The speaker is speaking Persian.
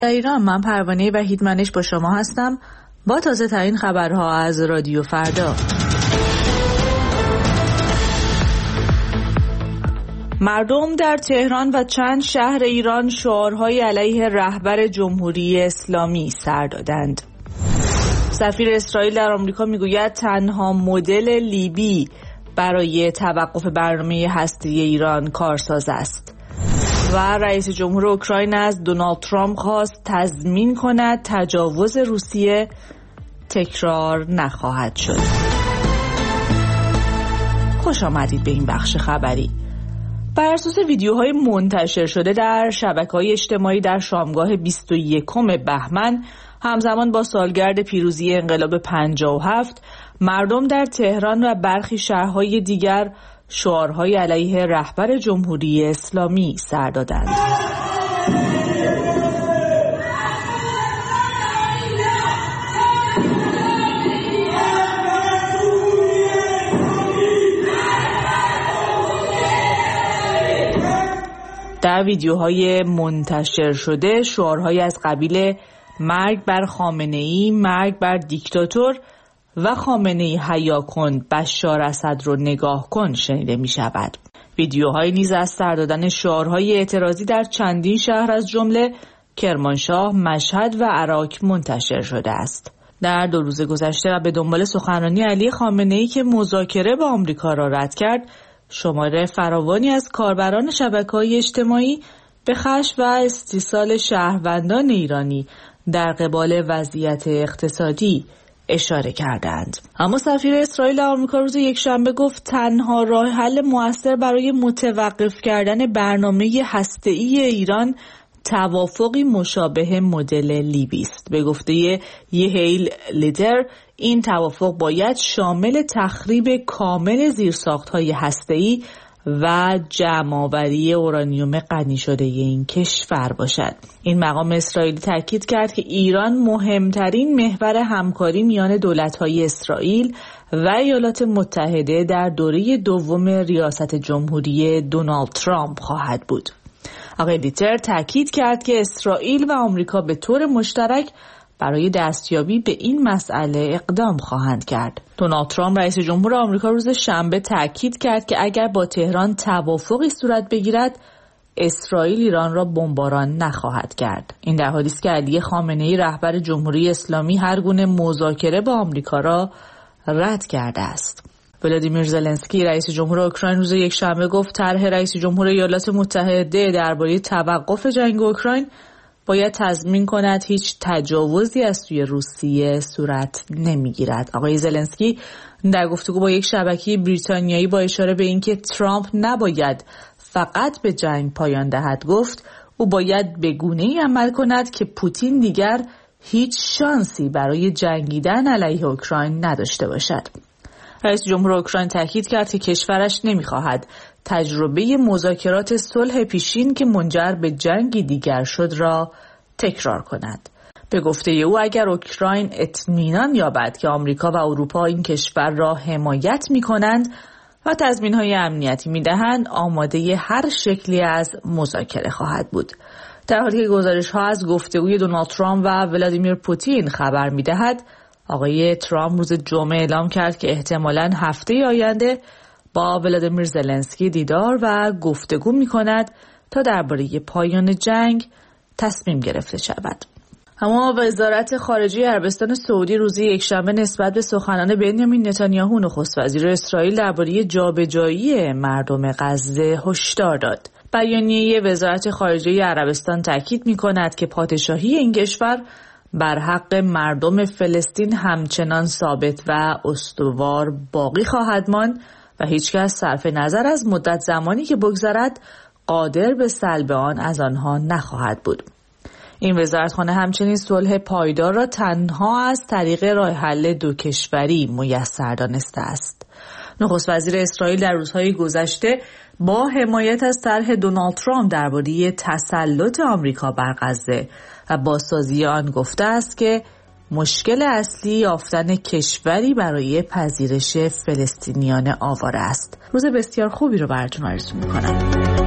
ایران، من پروانه وحیدمنش با شما هستم با تازه ترین خبرها از رادیو فردا. مردم در تهران و چند شهر ایران شعارهای علیه رهبر جمهوری اسلامی سر دادند. سفیر اسرائیل در آمریکا میگوید تنها مدل لیبی برای توقف برنامه هسته‌ای ایران کارساز است. و رئیس جمهور اوکراین از دونالد ترامپ خواست تضمین کند تجاوز روسیه تکرار نخواهد شد. خوش آمدید به این بخش خبری. بر اساس ویدیوهای منتشر شده در شبکه‌های اجتماعی در شامگاه 21 بهمن همزمان با سالگرد پیروزی انقلاب 57 مردم در تهران و برخی شهرهای دیگر شعارهای علیه رهبر جمهوری اسلامی سر دادند. در ویدیوهای منتشر شده شعارهای از قبیل مرگ بر خامنه‌ای، مرگ بر دیکتاتور و خامنه‌ای حیا کن، بشار اسد رو نگاه کن شنیده می شود. ویدیوهای نیز از سر دادن شعارهای اعتراضی در چندین شهر از جمله کرمانشاه، مشهد و عراق منتشر شده است. در 2 روز گذشته و به دنبال سخنرانی علی خامنه‌ای که مذاکره با آمریکا را رد کرد، شمار فراوانی از کاربران شبکه‌های اجتماعی به خشم و استیصال شهروندان ایرانی در قبال وضعیت اقتصادی اشاره کردند. اما سفیر اسرائیل در آمریکا روز یکشنبه گفت تنها راه حل مؤثر برای متوقف کردن برنامه هسته‌ای ایران توافقی مشابه مدل لیبی است. به گفته یهیل لیدر این توافق باید شامل تخریب کامل زیرساخت‌های هسته‌ای و جمع‌آوری اورانیوم غنی شده این کشور باشد. این مقام اسرائیلی تاکید کرد که ایران مهمترین محور همکاری میان دولت‌های اسرائیل و ایالات متحده در دوره دوم ریاست جمهوری دونالد ترامپ خواهد بود. آقای لیتر تاکید کرد که اسرائیل و آمریکا به طور مشترک برای دستیابی به این مسئله اقدام خواهند کرد. دونالد ترامپ رئیس جمهور آمریکا روز شنبه تاکید کرد که اگر با تهران توافقی صورت بگیرد اسرائیل ایران را بمباران نخواهد کرد. این در حالی است که علی خامنه‌ای رهبر جمهوری اسلامی هر گونه مذاکره با آمریکا را رد کرده است. ولادیمیر زلنسکی رئیس جمهور اوکراین روز یکشنبه گفت طرح رئیس جمهور ایالات متحده درباره توقف جنگ اوکراین باید تضمین کند هیچ تجاوزی از سوی روسیه صورت نمیگیرد. آقای زلنسکی در گفتگو با یک شبکه بریتانیایی با اشاره به اینکه ترامپ نباید فقط به جنگ پایان دهد گفت او باید به گونه‌ای عمل کند که پوتین دیگر هیچ شانسی برای جنگیدن علیه اوکراین نداشته باشد. رئیس جمهور اوکراین تاکید کرد که کشورش نمی‌خواهد تجربه مذاکرات صلح پیشین که منجر به جنگی دیگر شد را تکرار کند. به گفته او اگر اوکراین اطمینان یابد که آمریکا و اروپا این کشور را حمایت می‌کنند و تضمین‌های امنیتی می‌دهند، آماده هر شکلی از مذاکره خواهد بود. در حالی که گزارش‌ها از گفتگوی دونالد ترامپ و ولادیمیر پوتین خبر می‌دهد، آقای ترامپ روز جمعه اعلام کرد که احتمالاً هفته آینده با ولادیمیر زلنسکی دیدار و گفتگو می‌کند تا درباره پایان جنگ تصمیم گرفته شود. اما وزارت خارجه عربستان سعودی روز یکشنبه نسبت به سخنان بنیامین نتانیاهو نخست وزیر اسرائیل درباره جابجایی مردم غزه هشدار داد. بیانیه وزارت خارجه عربستان تاکید می‌کند که پادشاهی این کشور بر حق مردم فلسطین همچنان ثابت و استوار باقی خواهد ماند و هیچکس صرف نظر از مدت زمانی که بگذرد قادر به سلب آن از آنها نخواهد بود. این وزارتخانه همچنین صلح پایدار را تنها از طریق راه حل دو کشوری میسر دانسته است. نخست وزیر اسرائیل در روزهای گذشته با حمایت از طرح دونالد ترامپ درباره تسلط آمریکا بر غزه و بازسازی آن گفته است که مشکل اصلی یافتن کشوری برای پذیرش فلسطینیان آواره است. روز بسیار خوبی رو براتون آرزو می‌کنم.